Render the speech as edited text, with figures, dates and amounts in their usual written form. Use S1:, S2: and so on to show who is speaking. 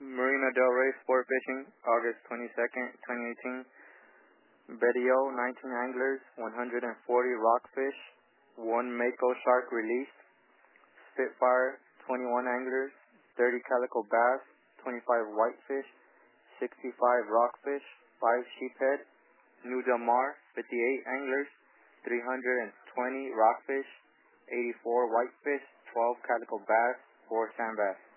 S1: Marina Del Rey Sport Fishing, August 22nd, 2018. Bedio, 19 anglers, 140 rockfish, 1 Mako shark released. Spitfire, 21 anglers, 30 calico bass, 25 whitefish, 65 rockfish, 5 sheephead. New Del Mar, 58 anglers, 320 rockfish, 84 whitefish, 12 calico bass, 4 sand bass.